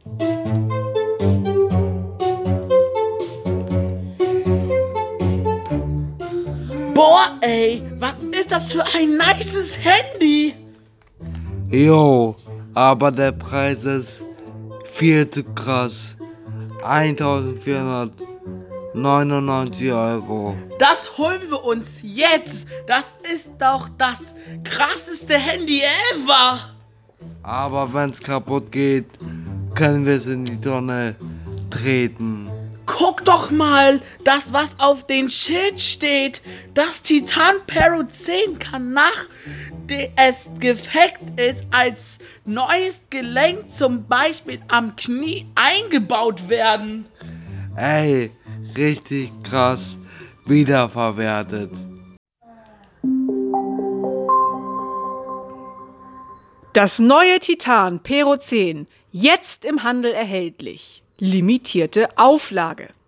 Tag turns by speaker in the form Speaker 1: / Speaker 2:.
Speaker 1: Boah, ey, was ist das für ein nices Handy?
Speaker 2: Jo, aber der Preis ist viel zu krass. 1499 Euro.
Speaker 1: Das holen wir uns jetzt. Das ist doch das krasseste Handy ever.
Speaker 2: Aber wenn's kaputt geht, können wir es in die Tonne treten.
Speaker 1: Guck doch mal, das was auf den Schild steht. Das Titan Pero 10 kann nach es gefeckt ist als neues Gelenk zum Beispiel am Knie eingebaut werden.
Speaker 2: Ey, richtig krass wiederverwertet.
Speaker 3: Das neue Titan Pero 10, jetzt im Handel erhältlich. Limitierte Auflage.